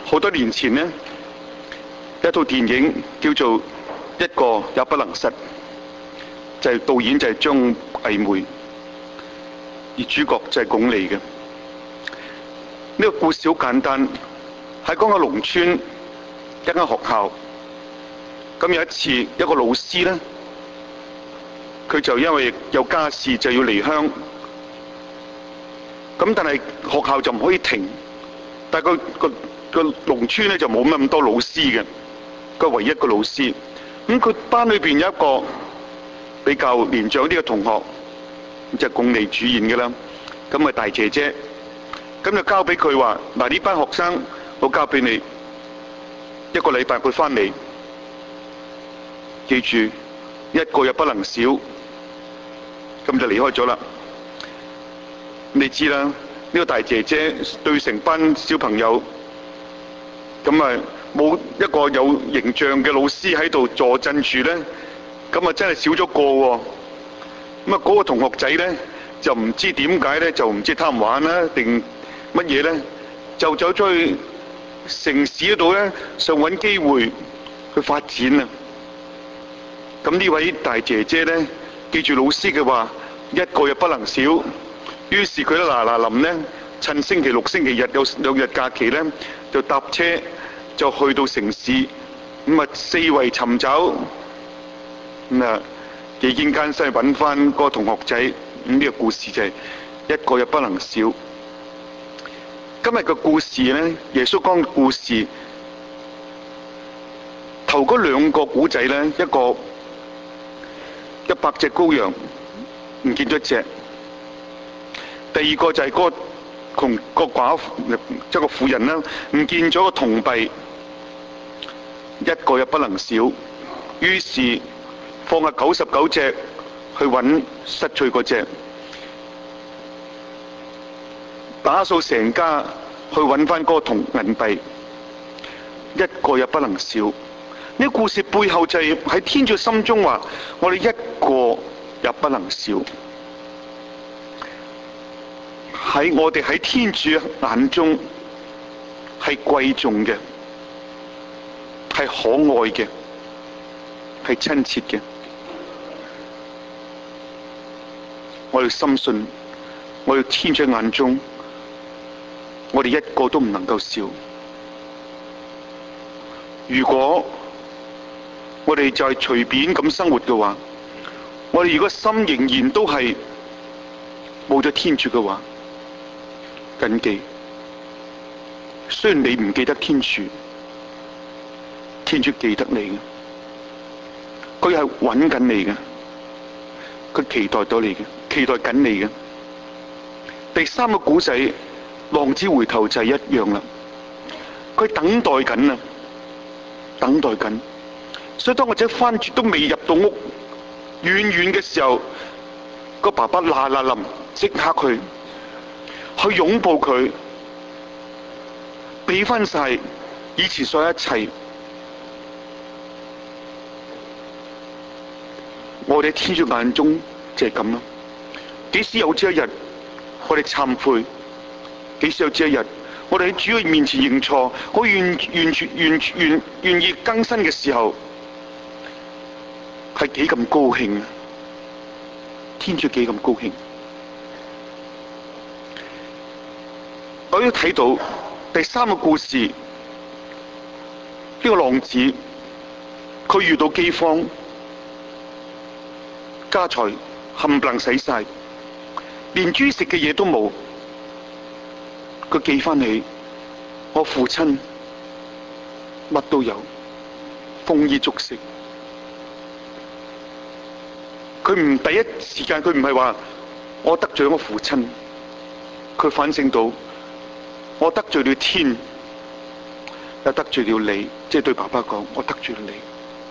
好多年前呢，一套電影叫做《一個也不能失》，就係導演就係張藝謀，而主角就係鞏俐嘅。呢個故事好簡單，喺講個農村一間學校。咁有一次，一個老師呢，佢就因為有家事就要離鄉。咁但係學校就唔可以停，但係個農村咧就冇咁多老師嘅，佢唯一一個老師。咁佢班裏邊有一個比較年長啲嘅同學，就係鞏俐主演嘅啦。咁啊大姐姐，咁就交俾佢話：嗱，呢班學生我交俾你，一個禮拜佢翻嚟，記住一個也不能少。咁就離開咗啦。你知啦，呢個大姐姐對成班小朋友，咁啊冇一個有形象嘅老師喺度坐鎮住咧，咁啊真係少咗個喎。咁啊嗰個同學仔咧就唔知點解咧，就唔知貪玩啦定乜嘢咧，就走咗去城市嗰度咧，想揾機會去發展啊。咁呢位大姐姐咧，記住老師嘅話，一個也不能少。於是佢都嗱臨咧，趁星期六、星期日有2日假期咧，就搭車就去到城市，咁啊四圍尋找，咁啊幾經艱辛揾翻嗰個同學仔。呢個故事就係一個也不能少。今日嘅故事咧，耶穌講嘅故事，頭嗰2個古仔咧，一個100隻羔羊唔見咗一隻。第二個就係嗰個窮個寡婦，即係個婦人啦，唔見咗個銅幣，一個也不能少。於是放下99隻去揾失去嗰隻，打掃成家去揾翻嗰個銀幣，一個也不能少。呢個故事背後就係喺天主心中話：我哋一個也不能少。喺我哋喺天主眼中係貴重嘅，係可愛嘅，係親切嘅。我哋深信，我哋天主眼中，我哋一個都唔能夠少。如果我哋就係隨便咁生活嘅話，我哋如果心仍然都係冇咗天主嘅話，謹記，雖然你唔記得天主，天主記得你嘅，佢係揾緊你嘅，佢期待到你嘅，期待緊你嘅。第3個古仔，浪子回頭就係一樣啦，佢等待緊啊，等待緊。所以當我仔翻住都未入到屋，遠遠嘅時候，個爸爸嗱臨即刻去擁抱佢，俾翻晒以前所有一切。我哋喺天主眼中就係咁啦。幾時有朝一日我哋懺悔？幾時有朝一日我哋喺主嘅面前認錯？我願意更新嘅時候，係幾咁高興啊！天主幾咁高興。我都睇到第3個故事，呢個浪子佢遇到饑荒，家財冚唪唥使晒，連豬食嘅嘢都冇。佢記翻起我父親乜都有，豐衣足食。佢唔第一時間，佢唔係話我得罪咗我父親，佢反省到我得罪了天，又得罪了你，即係對爸爸講，我得罪了你。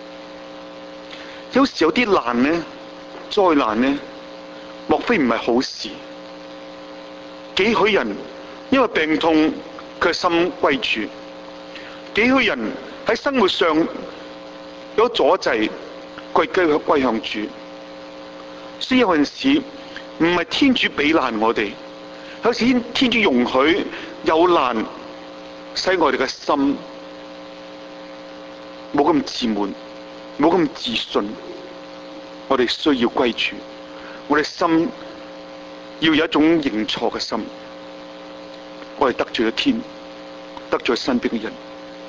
有時有啲難呢，災難呢，莫非唔係好事？幾許人因為病痛佢心歸主，幾許人喺生活上有阻滯，歸向主。所以有陣時唔係天主俾難我哋，有時天主容許有難使我哋嘅心冇咁自滿，冇咁自信。我哋需要歸主，我哋心要有一種認錯嘅心。我哋得罪咗天，得罪身邊嘅人。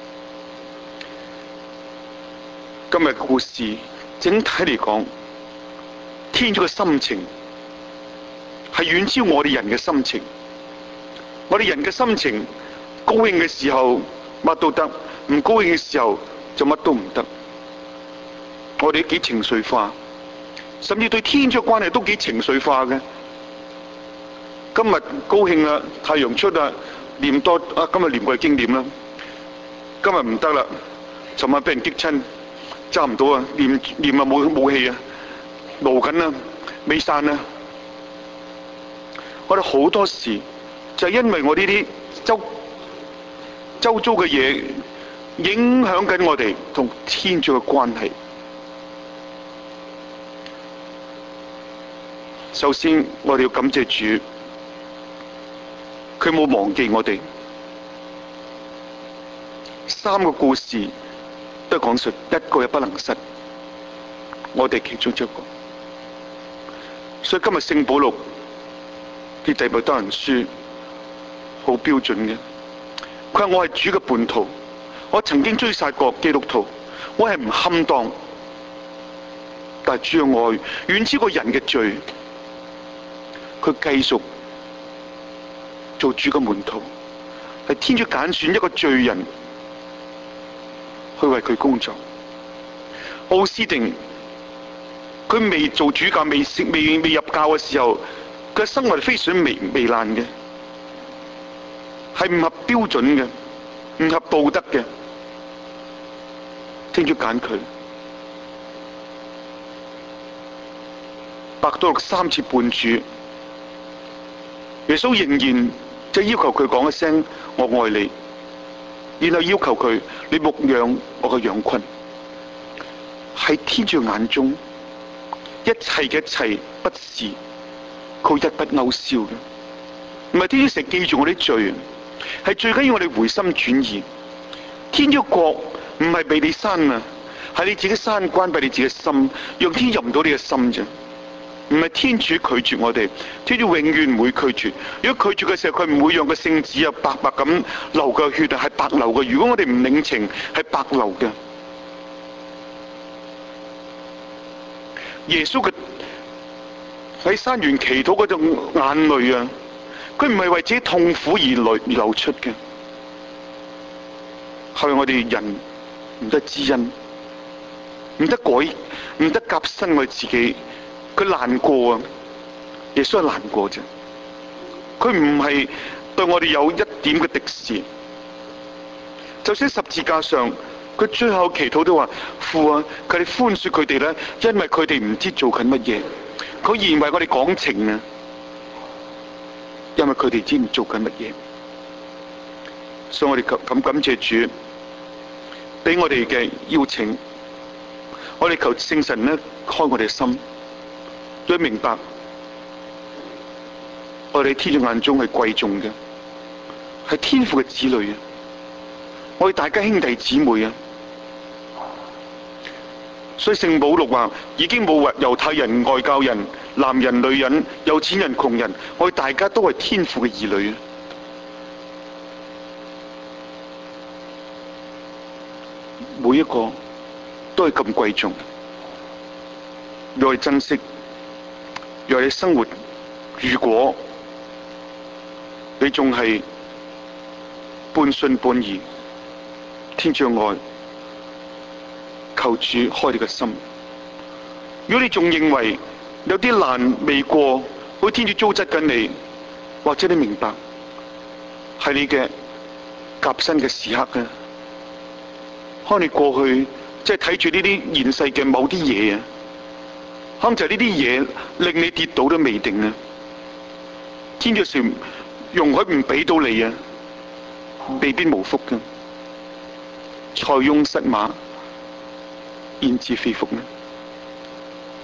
今日嘅故事整體嚟講，天主嘅心情係遠超我哋人嘅心情。我哋人嘅心情，高興嘅時候乜都得，唔高興嘅時候就乜都唔得。我哋都幾情緒化，甚至對天主嘅關係都幾情緒化嘅。今日高興啦，太陽出啦，念多啊，今日念過經念啦。今日唔得啦，尋晚俾人激親，揸唔到啊，念啊冇氣啊，勞緊啦，未散啦。我哋好多時就係因為我呢啲周遭嘅嘢影響緊我哋同天主嘅關係。首先，我哋要感謝主，佢冇忘記我哋。三個故事都係講述一個也不能失，我哋其中一個。所以今日聖保祿嘅弟兄多人書好標準嘅，佢話我係主嘅叛徒，我曾經追殺過基督徒，我係唔堪當，但係主嘅愛遠超過人嘅罪，佢繼續做主嘅門徒，係天主揀選一個罪人去為佢工作。奧斯定佢未做主教、未入教嘅時候，佢嘅生活非常糜爛嘅，係唔合標準嘅，唔合道德嘅。天主揀佢，伯多祿3次叛主，耶穌仍然就要求佢講一聲我愛你，然後要求佢你牧養我嘅羊群。喺天主眼中，一切嘅一切不是佢一筆勾銷嘅，唔係天主成日記住我啲罪，係最緊要我哋回心轉意。天主國唔係俾你閂啊，係你自己閂關閉你自己嘅心，讓天入唔到你嘅心啫。唔係天主拒絕我哋，天主永遠唔會拒絕。如果拒絕嘅時候，佢唔會讓個聖子啊白白咁流嘅血啊係白流嘅。如果我哋唔領情，係白流嘅。耶穌嘅喺山園祈禱嗰種眼淚啊，佢唔係為自己痛苦而流出嘅，係為我哋人唔得知恩，唔得改，唔得革新我哋自己。佢難過啊，耶穌係難過啫。佢唔係對我哋有一點嘅敵視。就算十字架上，佢最後祈禱都話：父啊，佢哋寬恕佢哋咧，因為佢哋唔知做緊乜嘢。佢依然為我哋講情啊，因為佢哋知唔做緊乜嘢。所以我哋咁感謝主，俾我哋嘅邀請。我哋求聖神咧開我哋嘅心。要明白，我哋天主眼中係貴重嘅，係天父嘅子女啊！我哋大家兄弟姊妹啊！所以聖保祿話：已經冇猶太人、外教人、男人、女人、有錢人、窮人，我哋大家都係天父嘅兒女啊！每一個都係咁貴重，要我哋珍惜。讓你生活，如果你仲係半信半疑，天主愛，求主開你個心。如果你仲認為有啲難未過，好似天主糟質緊你，或者你明白係你嘅革新嘅時刻嘅，可能你過去即係睇住呢啲現世嘅某啲嘢啊。可能就係呢啲嘢令你跌倒都未定啊！天主是容許唔俾到你啊，未必無福嘅。塞翁失馬，焉知非福呢？